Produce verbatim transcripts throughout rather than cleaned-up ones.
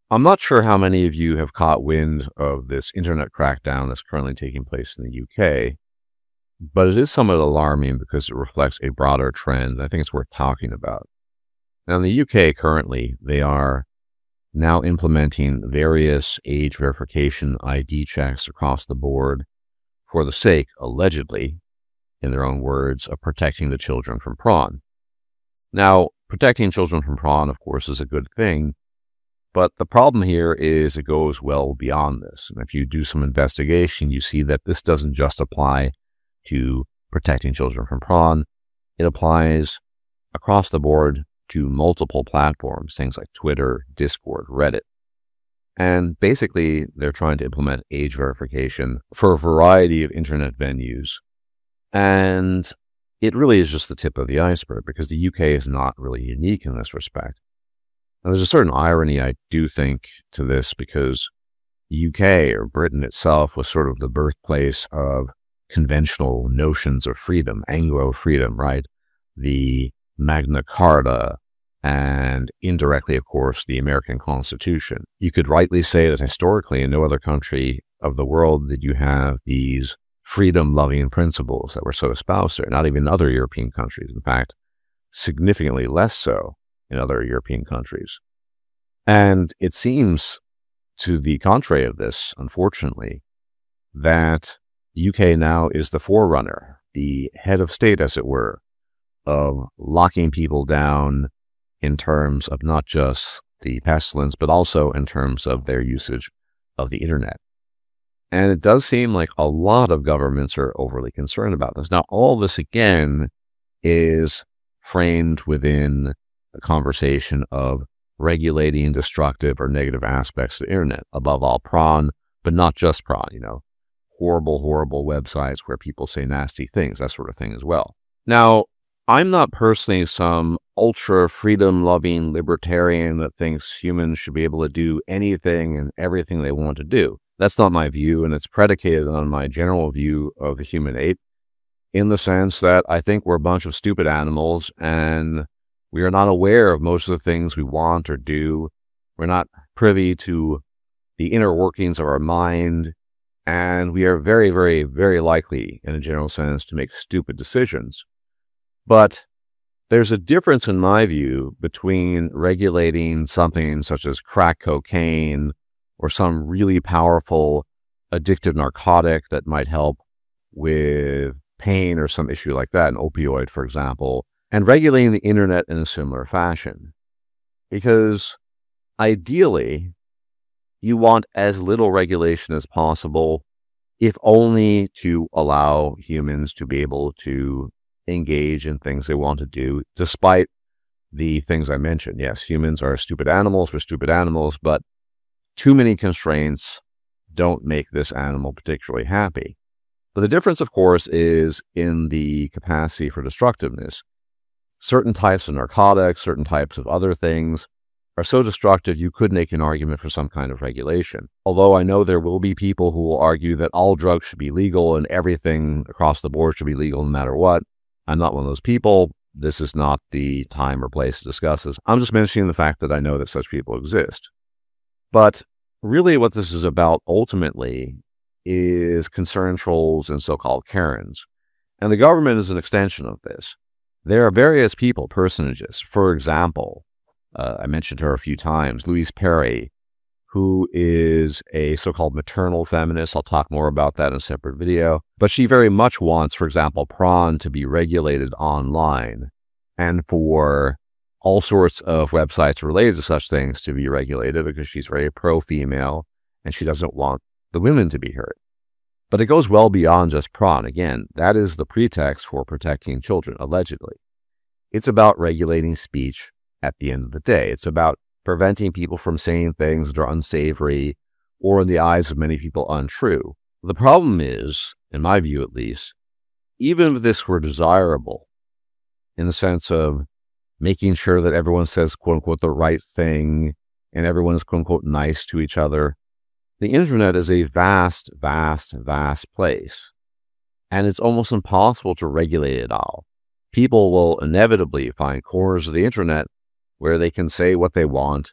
I'm not sure how many of you have caught wind of this internet crackdown that's currently taking place in the U K, but it is somewhat alarming because it reflects a broader trend. I think it's worth talking about. Now, in the U K currently, they are now implementing various age verification I D checks across the board for the sake, allegedly, in their own words, of protecting the children from prawn. Now, protecting children from prawn, of course, is a good thing, but the problem here is it goes well beyond this. And if you do some investigation, you see that this doesn't just apply to protecting children from prawn. It applies across the board to multiple platforms, things like Twitter, Discord, Reddit. And basically, they're trying to implement age verification for a variety of internet venues. And it really is just the tip of the iceberg because the U K is not really unique in this respect. Now, there's a certain irony, I do think, to this because the U K, or Britain itself, was sort of the birthplace of conventional notions of freedom, Anglo freedom, right? The Magna Carta, and indirectly, of course, the American Constitution. You could rightly say that historically in no other country of the world did you have these freedom-loving principles that were so espoused there, not even other European countries. In fact, significantly less so in other European countries. And it seems, to the contrary of this, unfortunately, that the U K now is the forerunner, the head of state, as it were, of locking people down in terms of not just the pestilence, but also in terms of their usage of the internet. And it does seem like a lot of governments are overly concerned about this. Now, all this, again, is framed within a conversation of regulating destructive or negative aspects of the internet, above all prawn, but not just prawn, you know, horrible, horrible websites where people say nasty things, that sort of thing as well. Now, I'm not personally some ultra freedom-loving libertarian that thinks humans should be able to do anything and everything they want to do. That's not my view, and it's predicated on my general view of the human ape, in the sense that I think we're a bunch of stupid animals, and we are not aware of most of the things we want or do. We're not privy to the inner workings of our mind, and we are very, very, very likely, in a general sense, to make stupid decisions. But there's a difference, in my view, between regulating something such as crack cocaine or some really powerful addictive narcotic that might help with pain or some issue like that, an opioid, for example, and regulating the internet in a similar fashion. Because ideally, you want as little regulation as possible, if only to allow humans to be able to engage in things they want to do, despite the things I mentioned. Yes, humans are stupid animals for stupid animals, but too many constraints don't make this animal particularly happy. But the difference, of course, is in the capacity for destructiveness. Certain types of narcotics, certain types of other things are so destructive you could make an argument for some kind of regulation. Although I know there will be people who will argue that all drugs should be legal and everything across the board should be legal no matter what. I'm not one of those people. This is not the time or place to discuss this. I'm just mentioning the fact that I know that such people exist. But really what this is about ultimately is concern trolls and so-called Karens. And the government is an extension of this. There are various people, personages. For example, uh, I mentioned her a few times, Louise Perry, who is a so-called maternal feminist. I'll talk more about that in a separate video. But she very much wants, for example, prawn to be regulated online and for all sorts of websites related to such things to be regulated because she's very pro-female and she doesn't want the women to be hurt. But it goes well beyond just prawn. Again, that is the pretext for protecting children, allegedly. It's about regulating speech at the end of the day. It's about preventing people from saying things that are unsavory or, in the eyes of many people, untrue. The problem is, in my view at least, even if this were desirable, in the sense of making sure that everyone says, quote unquote, the right thing and everyone is, quote unquote, nice to each other, the internet is a vast, vast, vast place. And it's almost impossible to regulate it all. People will inevitably find corners of the internet where they can say what they want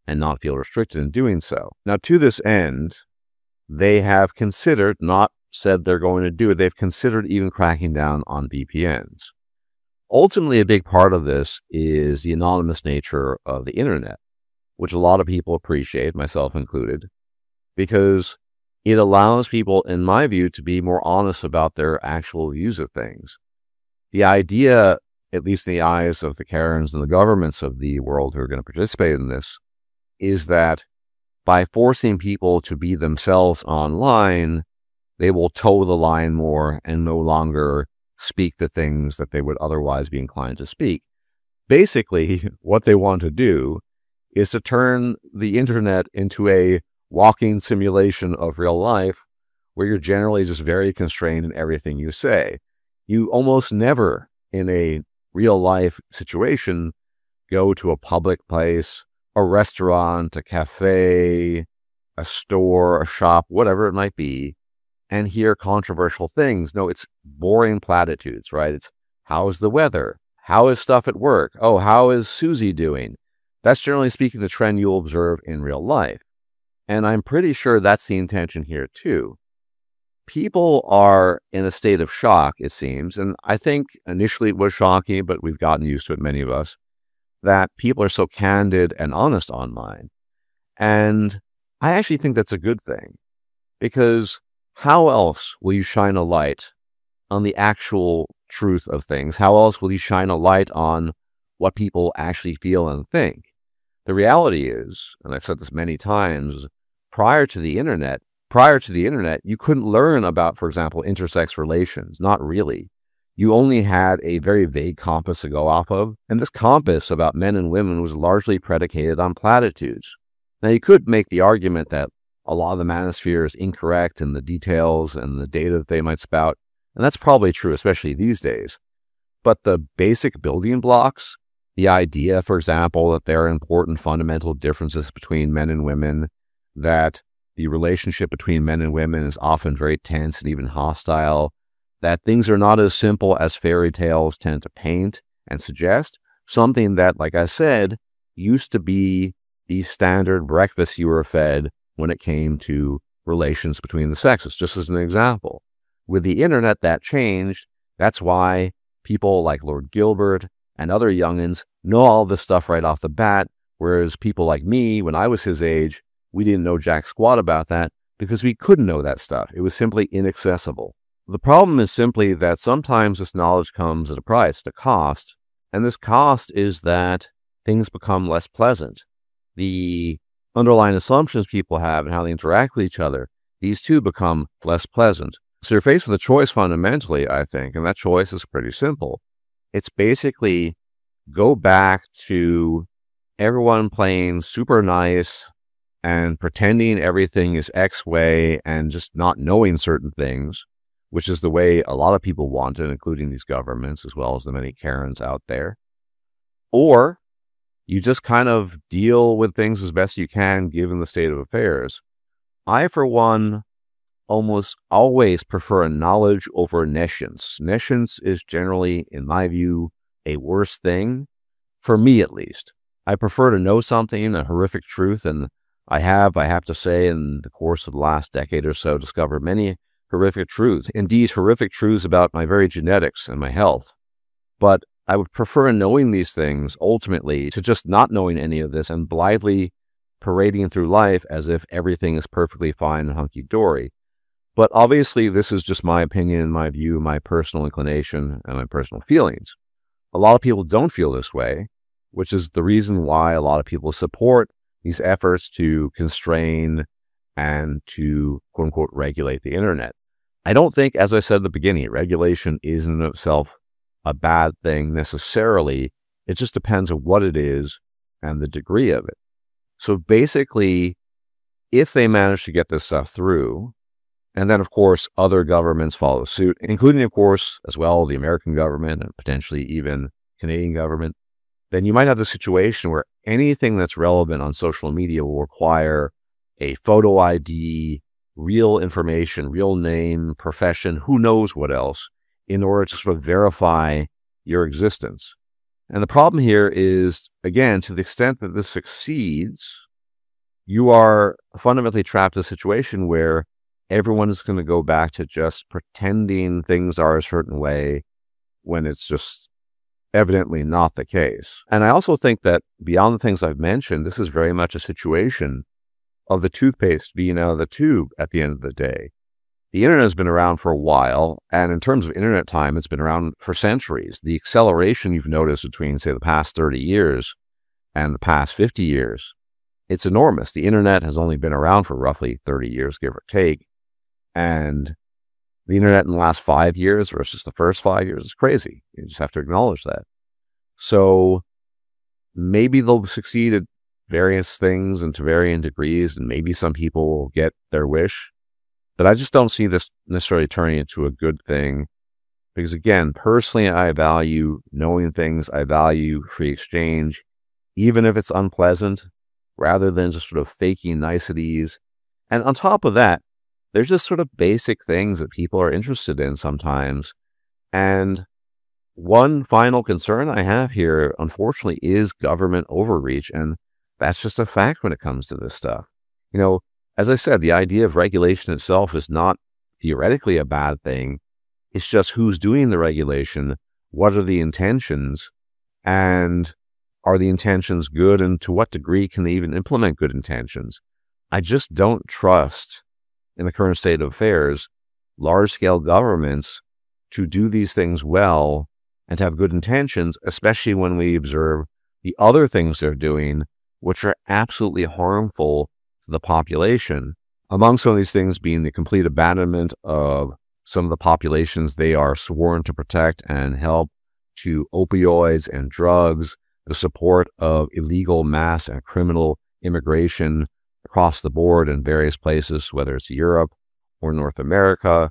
and not feel restricted in doing so. Now, to this end, they have considered, not said they're going to do it, they've considered even cracking down on V P Ns. Ultimately, a big part of this is the anonymous nature of the internet, which a lot of people appreciate, myself included, because it allows people, in my view, to be more honest about their actual views of things. The idea, at least in the eyes of the Karens and the governments of the world who are going to participate in this, is that by forcing people to be themselves online, they will toe the line more and no longer speak the things that they would otherwise be inclined to speak. Basically, what they want to do is to turn the internet into a walking simulation of real life where you're generally just very constrained in everything you say. You almost never, in a real life situation, go to a public place, a restaurant, a cafe, a store, a shop, whatever it might be, and hear controversial things. No, it's boring platitudes, right? It's, how's the weather? How is stuff at work? Oh, how is Susie doing? That's generally speaking the trend you'll observe in real life. And I'm pretty sure that's the intention here too. People are in a state of shock, it seems, and I think initially it was shocking, but we've gotten used to it, many of us, that people are so candid and honest online. And I actually think that's a good thing, because how else will you shine a light on the actual truth of things? How else will you shine a light on what people actually feel and think? The reality is, and I've said this many times, prior to the internet, prior to the internet, you couldn't learn about, for example, intersex relations. Not really. You only had a very vague compass to go off of, and this compass about men and women was largely predicated on platitudes. Now, you could make the argument that a lot of the manosphere is incorrect in the details and the data that they might spout, and that's probably true, especially these days. But the basic building blocks, the idea, for example, that there are important fundamental differences between men and women, that the relationship between men and women is often very tense and even hostile, that things are not as simple as fairy tales tend to paint and suggest, something that, like I said, used to be the standard breakfast you were fed when it came to relations between the sexes, just as an example. With the internet, that changed. That's why people like Lord Gilbert and other youngins know all this stuff right off the bat, whereas people like me, when I was his age, we didn't know jack squat about that because we couldn't know that stuff. It was simply inaccessible. The problem is simply that sometimes this knowledge comes at a price, at a cost, and this cost is that things become less pleasant. The underlying assumptions people have and how they interact with each other, these too become less pleasant. So you're faced with a choice fundamentally, I think, and that choice is pretty simple. It's basically go back to everyone playing super nice and pretending everything is X way and just not knowing certain things, which is the way a lot of people want it, including these governments, as well as the many Karens out there. Or you just kind of deal with things as best you can, given the state of affairs. I, for one, almost always prefer knowledge over nescience. Nescience is generally, in my view, a worse thing, for me at least. I prefer to know something, a horrific truth, and I have, I have to say, in the course of the last decade or so, discovered many horrific truths. Indeed, horrific truths about my very genetics and my health. But I would prefer knowing these things, ultimately, to just not knowing any of this and blithely parading through life as if everything is perfectly fine and hunky-dory. But obviously, this is just my opinion, my view, my personal inclination, and my personal feelings. A lot of people don't feel this way, which is the reason why a lot of people support these efforts to constrain and to, quote-unquote, regulate the internet. I don't think, as I said at the beginning, regulation is in itself a bad thing necessarily. It just depends on what it is and the degree of it. So basically, if they manage to get this stuff through, and then, of course, other governments follow suit, including, of course, as well, the American government and potentially even Canadian government, then you might have the situation where anything that's relevant on social media will require a photo I D, real information, real name, profession, who knows what else, in order to sort of verify your existence. And the problem here is, again, to the extent that this succeeds, you are fundamentally trapped in a situation where everyone is going to go back to just pretending things are a certain way when it's just evidently not the case. And I also think that beyond the things I've mentioned, this is very much a situation of the toothpaste being out of the tube at the end of the day. The internet has been around for a while, and in terms of internet time, it's been around for centuries. The acceleration you've noticed between, say, the past thirty years and the past fifty years, it's enormous. The internet has only been around for roughly thirty years, give or take. And the internet in the last five years versus the first five years is crazy. You just have to acknowledge that. So maybe they'll succeed at various things and to varying degrees, and maybe some people will get their wish. But I just don't see this necessarily turning into a good thing. Because again, personally, I value knowing things. I value free exchange, even if it's unpleasant, rather than just sort of faking niceties. And on top of that, there's just sort of basic things that people are interested in sometimes. And one final concern I have here, unfortunately, is government overreach. And that's just a fact when it comes to this stuff. You know, as I said, the idea of regulation itself is not theoretically a bad thing. It's just who's doing the regulation, what are the intentions, and are the intentions good, and to what degree can they even implement good intentions? I just don't trust, in the current state of affairs, large-scale governments to do these things well and to have good intentions, especially when we observe the other things they're doing, which are absolutely harmful to the population. Among some of these things being the complete abandonment of some of the populations they are sworn to protect and help, to opioids and drugs, the support of illegal mass and criminal immigration across the board in various places, whether it's Europe or North America.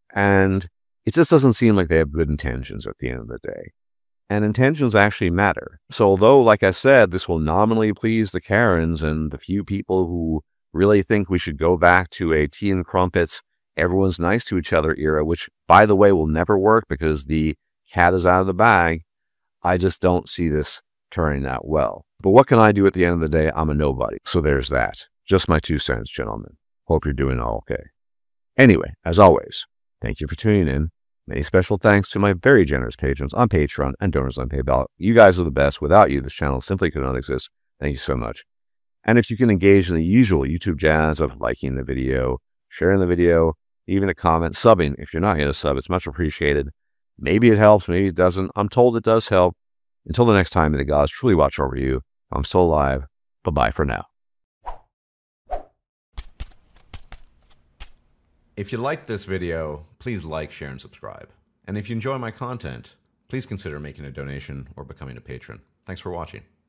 And it just doesn't seem like they have good intentions at the end of the day. And intentions actually matter. So although, like I said, this will nominally please the Karens and the few people who really think we should go back to a tea and crumpets, everyone's nice to each other era, which, by the way, will never work because the cat is out of the bag, I just don't see this turning out well. But what can I do at the end of the day? I'm a nobody. So there's that. Just my two cents, gentlemen. Hope you're doing all okay. Anyway, as always, thank you for tuning in. Many special thanks to my very generous patrons on Patreon and donors on PayPal. You guys are the best. Without you, this channel simply could not exist. Thank you so much. And if you can engage in the usual YouTube jazz of liking the video, sharing the video, even a comment, subbing, if you're not yet a sub, it's much appreciated. Maybe it helps, maybe it doesn't. I'm told it does help. Until the next time, may the gods truly watch over you. I'm still alive. Bye-bye for now. If you liked this video, please like, share, and subscribe. And if you enjoy my content, please consider making a donation or becoming a patron. Thanks for watching.